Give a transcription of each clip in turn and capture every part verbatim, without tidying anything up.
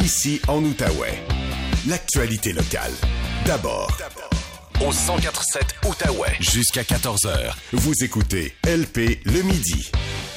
Ici, en Outaouais, l'actualité locale. D'abord, au cent quatre sept Outaouais. Jusqu'à quatorze heures, vous écoutez L P le midi.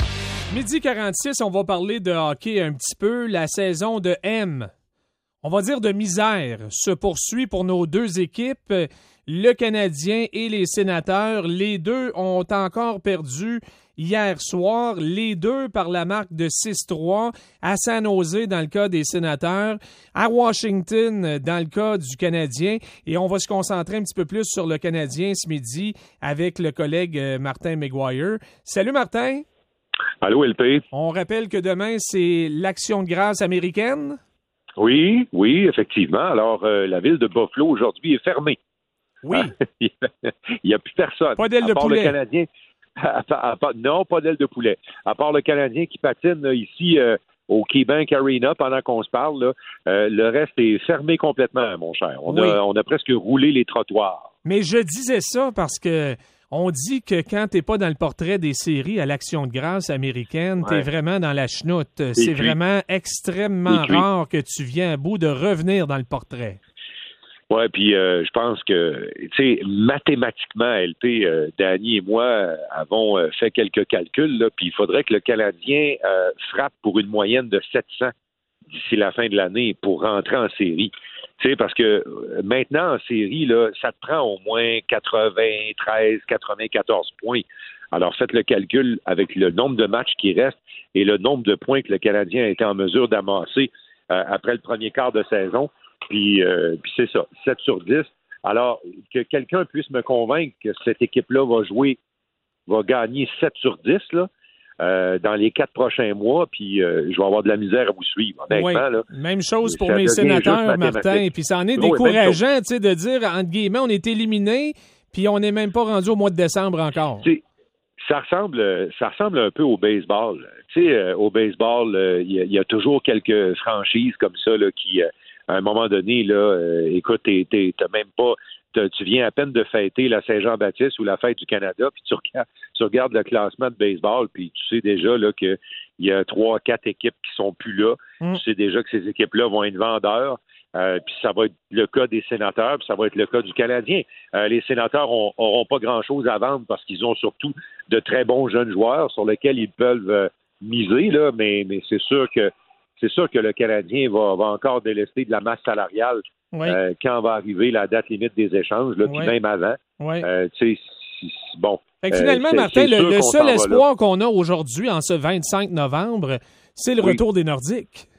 Midi quarante-six, on va parler de hockey un petit peu. La saison de M, on va dire de misère, se poursuit pour nos deux équipes, le Canadien et les Sénateurs. Les deux ont encore perdu hier soir, les deux par la marque de six trois, à San Jose dans le cas des Sénateurs, à Washington dans le cas du Canadien. Et on va se concentrer un petit peu plus sur le Canadien ce midi avec le collègue Martin McGuire. Salut Martin! Allô, L P. On rappelle que demain, c'est l'Action de grâce américaine? Oui, oui, effectivement. Alors, euh, la ville de Buffalo, aujourd'hui, est fermée. Oui. Il n'y a plus personne. Pas d'aile de poulet. Le Canadien. À, à, à, non, pas d'aile de poulet. À part le Canadien qui patine là, ici euh, au KeyBank Arena pendant qu'on se parle, là, euh, le reste est fermé complètement, mon cher. On, oui. a, on a presque roulé les trottoirs. Mais je disais ça parce que on dit que quand t'es pas dans le portrait des séries à l'Action de grâce américaine, ouais. t'es vraiment dans la chenoute. C'est, C'est vraiment extrêmement rare que tu viens à bout de revenir dans le portrait. Oui, puis euh, je pense que, tu sais, mathématiquement, L P, euh, Danny et moi euh, avons euh, fait quelques calculs, là, puis il faudrait que le Canadien euh, frappe pour une moyenne de sept cents d'ici la fin de l'année pour rentrer en série. Tu sais, parce que euh, maintenant, en série, là, ça te prend au moins quatre-vingt-treize, quatre-vingt-quatorze points. Alors, faites le calcul avec le nombre de matchs qui restent et le nombre de points que le Canadien a été en mesure d'amasser euh, après le premier quart de saison. Puis, euh, puis c'est ça, sept sur dix. Alors, que quelqu'un puisse me convaincre que cette équipe-là va jouer, va gagner sept sur dix là, euh, dans les quatre prochains mois, puis euh, je vais avoir de la misère à vous suivre. Oui, là, même chose pour mes sénateurs, Martin. Puis ça en est décourageant, tu sais, de dire, entre guillemets, on est éliminé, puis on n'est même pas rendu au mois de décembre encore. T'sais, ça ressemble, ça ressemble un peu au baseball. Tu sais, euh, au baseball, il euh, y, y a toujours quelques franchises comme ça là, qui... Euh, à un moment donné, là, euh, écoute, t'es, t'es, t'as même pas, t'as, tu viens à peine de fêter la Saint-Jean-Baptiste ou la fête du Canada, puis tu regardes, tu regardes le classement de baseball, puis tu sais déjà là que il y a trois, quatre équipes qui sont plus là. Mm. Tu sais déjà que ces équipes-là vont être vendeurs. Euh, puis ça va être le cas des Sénateurs, puis ça va être le cas du Canadien. Euh, les Sénateurs ont, auront pas grand-chose à vendre parce qu'ils ont surtout de très bons jeunes joueurs sur lesquels ils peuvent euh, miser là, mais mais c'est sûr que C'est sûr que le Canadien va, va encore délester de la masse salariale oui. euh, quand va arriver la date limite des échanges, là, puis oui. même avant. Oui. Euh, tu sais, bon. Fait que finalement, euh, Martin, le, le seul espoir qu'on a aujourd'hui, en ce vingt-cinq novembre, c'est le oui. retour des Nordiques.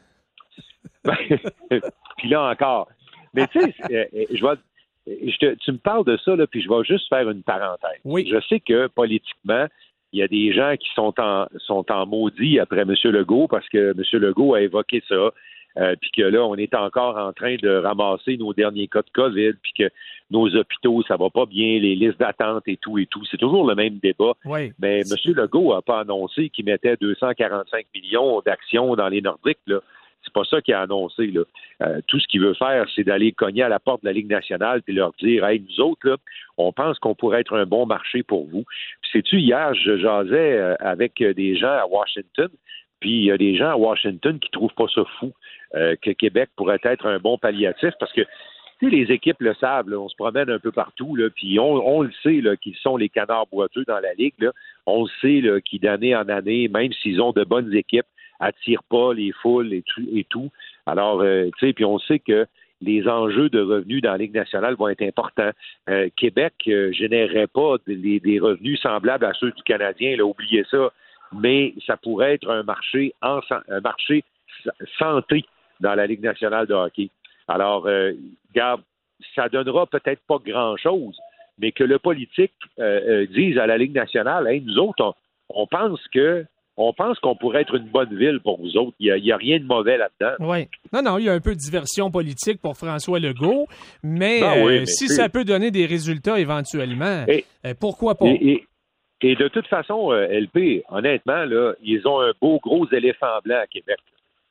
Puis là encore. Mais tu sais, je vais, je te, tu me parles de ça, là, puis je vais juste faire une parenthèse. Oui. Je sais que politiquement, il y a des gens qui sont en sont en maudit après M. Legault parce que M. Legault a évoqué ça, euh, puis que là, on est encore en train de ramasser nos derniers cas de COVID, puis que nos hôpitaux, ça va pas bien, les listes d'attente et tout et tout. C'est toujours le même débat. Oui. Mais M. Legault a pas annoncé qu'il mettait deux cent quarante-cinq millions d'actions dans les Nordiques, là. C'est pas ça qu'il a annoncé, là. Euh, tout ce qu'il veut faire, c'est d'aller cogner à la porte de la Ligue nationale et leur dire, hey, nous autres, là, on pense qu'on pourrait être un bon marché pour vous. Puis, sais-tu, hier, je jasais euh, avec des gens à Washington, puis il y a des gens à Washington qui trouvent pas ça fou euh, que Québec pourrait être un bon palliatif parce que, tu sais, les équipes le savent, là, on se promène un peu partout, là, puis on, on le sait, là, qu'ils sont les canards boiteux dans la Ligue, là. On le sait, là, qu'ils d'année en année, même s'ils ont de bonnes équipes, attirent pas les foules et tout. Et tout. Alors, euh, tu sais, puis on sait que les enjeux de revenus dans la Ligue nationale vont être importants. Euh, Québec euh, générerait pas des, des revenus semblables à ceux du Canadien, là, oubliez ça, mais ça pourrait être un marché, en, un marché santé dans la Ligue nationale de hockey. Alors, euh, regarde, ça donnera peut-être pas grand-chose, mais que le politique euh, euh, dise à la Ligue nationale, hey, nous autres, on, on pense que On pense qu'on pourrait être une bonne ville pour vous autres. Il n'y a, a rien de mauvais là-dedans. Oui. Non, non, il y a un peu de diversion politique pour François Legault, mais, ben oui, euh, mais si c'est... ça peut donner des résultats éventuellement, et, euh, pourquoi pas? Et, et, et de toute façon, euh, L P, honnêtement, là, ils ont un beau gros éléphant blanc à Québec.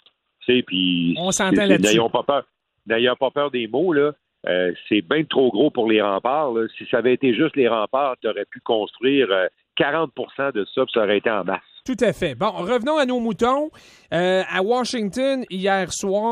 Tu sais, puis on s'entend là-dessus. N'ayons pas peur, n'ayons pas peur des mots, là. Euh, c'est bien trop gros pour les remparts. Là. Si ça avait été juste les remparts, tu aurais pu construire euh, quarante pour cent de ça, puis ça aurait été en masse. Tout à fait. Bon, revenons à nos moutons. Euh, à Washington, hier soir,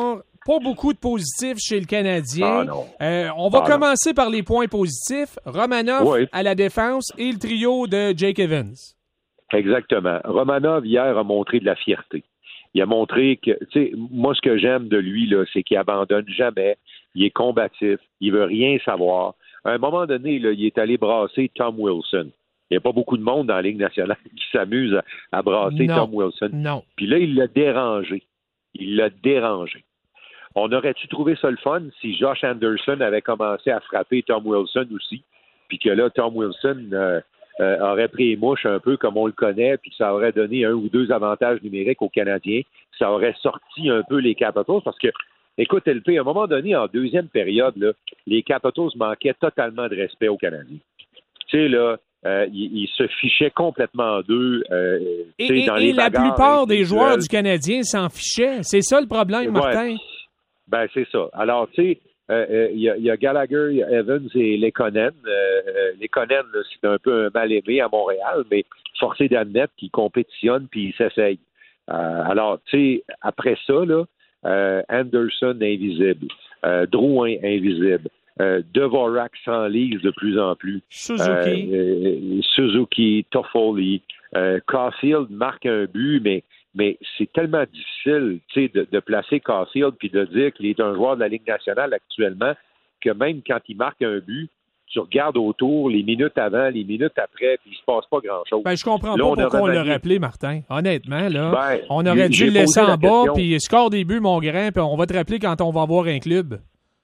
pas beaucoup de positifs chez le Canadien. Ah, non. Euh, on va ah, commencer non. par les points positifs. Romanov oui. à la défense et le trio de Jake Evans. Exactement. Romanov, hier, a montré de la fierté. Il a montré que, tu sais, moi, ce que j'aime de lui, là, c'est qu'il abandonne jamais. Il est combatif. Il veut rien savoir. À un moment donné, là, il est allé brasser Tom Wilson. Il n'y a pas beaucoup de monde dans la Ligue nationale qui s'amuse à, à brasser non. Tom Wilson. Non. Puis là, il l'a dérangé. Il l'a dérangé. On aurait-tu trouvé ça le fun si Josh Anderson avait commencé à frapper Tom Wilson aussi, puis que là, Tom Wilson euh, euh, aurait pris les mouches un peu comme on le connaît, puis que ça aurait donné un ou deux avantages numériques aux Canadiens. Ça aurait sorti un peu les Capitals parce que, écoute, L P, à un moment donné, en deuxième période, là, les Capitals manquaient totalement de respect aux Canadiens. Tu sais, là, Euh, il, il se fichait complètement d'eux. Euh, et et, dans et les la plupart des joueurs du Canadien s'en fichaient. C'est ça le problème, ouais. Martin? Ben, c'est ça. Alors, tu sais, euh, euh, il, y a, il y a Gallagher, il y a Evans et Lekonen. Euh, Lekonen, là, c'est un peu un mal-aimé à Montréal, mais forcé d'admettre qu'il compétitionne puis il s'essaye. Euh, alors, tu sais, après ça, là, euh, Anderson invisible, euh, Drouin invisible. Euh, Dvorak s'enlise de plus en plus. Suzuki. Euh, euh, Suzuki, Toffoli. Euh, Caulfield marque un but, mais, mais c'est tellement difficile de, de placer Caulfield puis de dire qu'il est un joueur de la Ligue nationale actuellement que même quand il marque un but, tu regardes autour les minutes avant, les minutes après, puis il se passe pas grand-chose. Ben, je comprends là, pas on pourquoi on l'a remanié... rappelé, Martin. Honnêtement, là, ben, on aurait dû le laisser en bas, question. puis score des buts, mon grain, puis on va te rappeler quand on va avoir un club.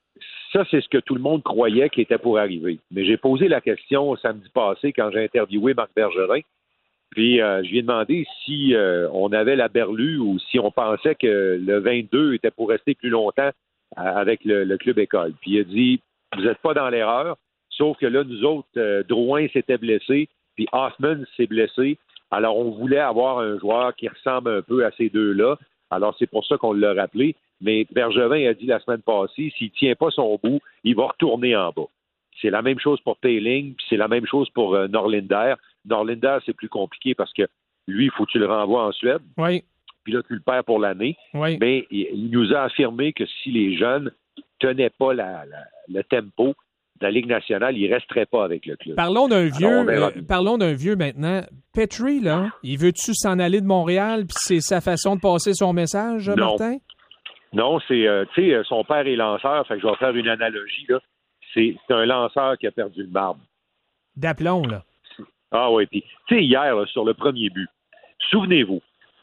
Ça, c'est ce que tout le monde croyait qui était pour arriver. Mais j'ai posé la question samedi passé quand j'ai interviewé Marc Bergerin. Puis, euh, je lui ai demandé si euh, on avait la berlue ou si on pensait que le vingt-deux était pour rester plus longtemps avec le, le club école. Puis, il a dit, vous n'êtes pas dans l'erreur, sauf que là, nous autres, euh, Drouin s'était blessé, puis Hoffman s'est blessé. Alors, on voulait avoir un joueur qui ressemble un peu à ces deux-là. Alors, c'est pour ça qu'on l'a rappelé. Mais Bergevin a dit la semaine passée, s'il ne tient pas son bout, il va retourner en bas. C'est la même chose pour Payling, puis c'est la même chose pour euh, Norlinder. Norlinder, c'est plus compliqué parce que lui, il faut que tu le renvoies en Suède. Oui. Puis là, tu le perds pour l'année. Oui. Mais il, il nous a affirmé que si les jeunes ne tenaient pas la, la, le tempo de la Ligue nationale, ils ne resteraient pas avec le club. Parlons d'un vieux, Alors, euh, parlons d'un vieux maintenant. Petrie, là, il veut-tu s'en aller de Montréal, puis c'est sa façon de passer son message, non. Martin? Non, c'est, euh, tu sais, son père est lanceur, fait que je vais faire une analogie, là. C'est, c'est un lanceur qui a perdu le marbre. D'aplomb, là. Ah oui, puis, tu sais, hier, là, sur le premier but, souvenez-vous,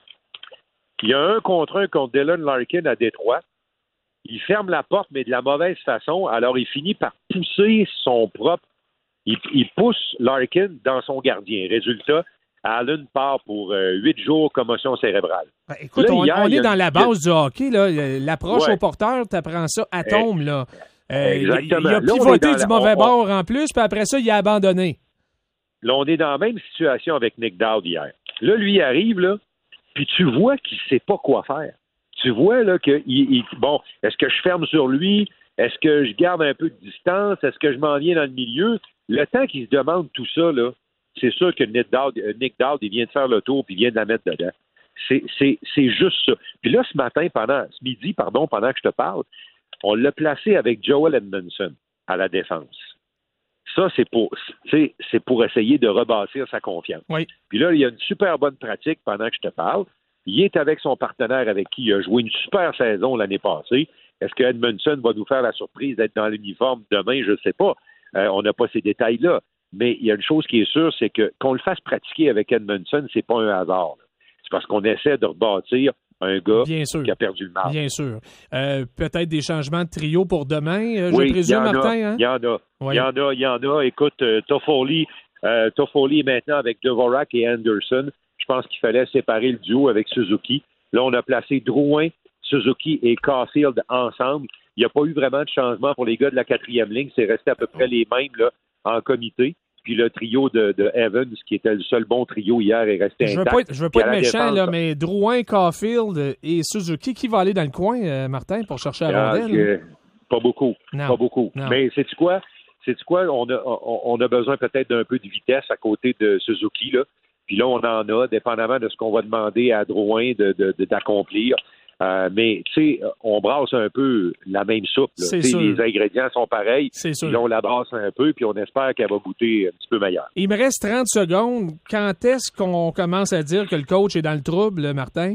il y a un contre un contre Dylan Larkin à Détroit. Il ferme la porte, mais de la mauvaise façon. Alors, il finit par pousser son propre... Il, il pousse Larkin dans son gardien. Résultat, Allen part pour euh, huit jours commotion cérébrale. Ben, écoute, là, on, hier, on est a... dans la base du hockey, là. L'approche ouais. au porteur, tu apprends ça atome, là. Euh, Exactement. Il a pivoté du mauvais bord en plus, puis après ça, il a abandonné. Là, on est dans la même situation avec Nick Dowd hier. Là, lui, il arrive, là, puis tu vois qu'il ne sait pas quoi faire. Tu vois, là, que, il, il, bon, est-ce que je ferme sur lui? Est-ce que je garde un peu de distance? Est-ce que je m'en viens dans le milieu? Le temps qu'il se demande tout ça, là, c'est sûr que Nick Dowd, Nick Dowd, il vient de faire le tour puis il vient de la mettre dedans. C'est, c'est, c'est juste ça. Puis là, ce matin, pendant, ce midi, pardon, pendant que je te parle, on l'a placé avec Joel Edmondson à la défense. Ça, c'est pour, c'est, c'est pour essayer de rebâtir sa confiance. Oui. Puis là, il y a une super bonne pratique pendant que je te parle. Il est avec son partenaire avec qui il a joué une super saison l'année passée. Est-ce que Edmondson va nous faire la surprise d'être dans l'uniforme demain? Je ne sais pas. Euh, on n'a pas ces détails-là. Mais il y a une chose qui est sûre, c'est que qu'on le fasse pratiquer avec Edmondson, c'est pas un hasard. Là. C'est parce qu'on essaie de rebâtir un gars Bien sûr. qui a perdu le marbre. Bien sûr. Euh, peut-être des changements de trio pour demain, euh, oui, je présume, y Martin? Hein? Il y en a. Oui. Il y en a, il y en a. Écoute, euh, Toffoli, euh, Toffoli est maintenant avec Dvorak et Anderson. Je pense qu'il fallait séparer le duo avec Suzuki. Là, on a placé Drouin, Suzuki et Caulfield ensemble. Il n'y a pas eu vraiment de changement pour les gars de la quatrième ligne. C'est resté à peu près les mêmes là, en comité. Puis le trio de, de Evans, qui était le seul bon trio hier, est resté je veux intact. pas être, je veux pas être méchant, défense, là, mais Drouin, Caulfield et Suzuki, qui va aller dans le coin, euh, Martin, pour chercher la rondelle? Euh, pas beaucoup. Non. Pas beaucoup. Non. Mais sais-tu quoi? Sais-tu quoi? On a, on, on a besoin peut-être d'un peu de vitesse à côté de Suzuki, là. Puis là, on en a, dépendamment de ce qu'on va demander à Drouin de, de, de, d'accomplir. Euh, mais, tu sais, on brasse un peu la même soupe. Là. C'est sûr. Les ingrédients sont pareils. C'est sûr. Puis on la brasse un peu, puis on espère qu'elle va goûter un petit peu meilleur. Il me reste trente secondes. Quand est-ce qu'on commence à dire que le coach est dans le trouble, Martin?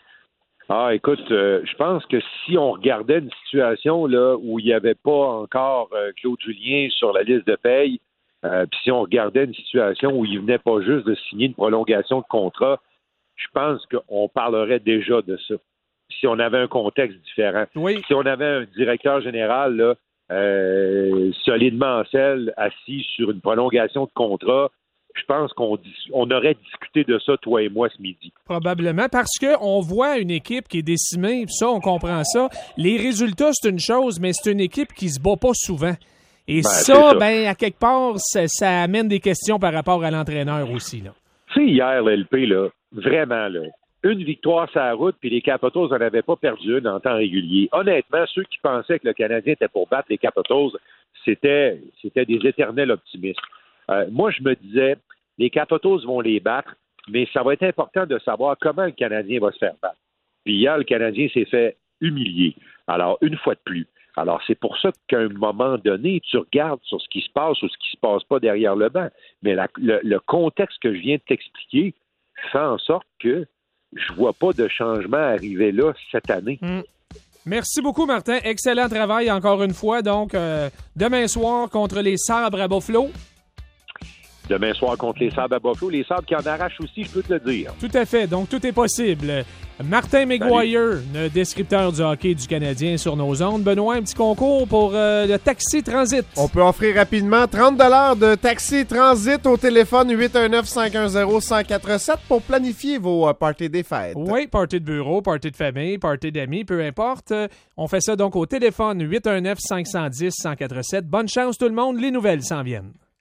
Ah, écoute, euh, je pense que si on regardait une situation là où il n'y avait pas encore euh, Claude Julien sur la liste de paye, euh, puis si on regardait une situation où il venait pas juste de signer une prolongation de contrat, je pense qu'on parlerait déjà de ça. Si on avait un contexte différent. Oui. Si on avait un directeur général là, euh, solidement en selle, assis sur une prolongation de contrat, je pense qu'on on aurait discuté de ça, toi et moi, ce midi. Probablement, parce qu'on voit une équipe qui est décimée, ça, on comprend ça. Les résultats, c'est une chose, mais c'est une équipe qui se bat pas souvent. Et Ben, ça, ça, ben, à quelque part, ça, ça amène des questions par rapport à l'entraîneur aussi, là. Tu sais, hier, l'L P, là, vraiment, là, une victoire sur la route, puis les Capitals n'en avaient pas perdu une en temps régulier. Honnêtement, ceux qui pensaient que le Canadien était pour battre les Capitals, c'était, c'était des éternels optimistes. Euh, moi, je me disais, les Capitals vont les battre, mais ça va être important de savoir comment le Canadien va se faire battre. Puis hier, le Canadien s'est fait humilier. Alors, une fois de plus. Alors, c'est pour ça qu'à un moment donné, tu regardes sur ce qui se passe ou ce qui se passe pas derrière le banc. Mais la, le, le contexte que je viens de t'expliquer fait en sorte que je vois pas de changement arriver là cette année. Mm. Merci beaucoup, Martin. Excellent travail encore une fois. Donc, euh, demain soir contre les Sabres à Buffalo. Demain soir contre les Sabres à Buffalo. Les Sabres qui en arrachent aussi, je peux te le dire. Tout à fait. Donc, tout est possible. Martin McGuire, le descripteur du hockey du Canadien sur nos ondes. Benoît, un petit concours pour euh, le Taxi Transit. On peut offrir rapidement trente dollars de Taxi Transit au téléphone huit un neuf, cinq un zéro, un zéro quatre sept pour planifier vos euh, parties des fêtes. Oui, party de bureau, party de famille, party d'amis, peu importe. On fait ça donc au téléphone huit un neuf, cinq un zéro, un zéro quatre sept. Bonne chance tout le monde, les nouvelles s'en viennent.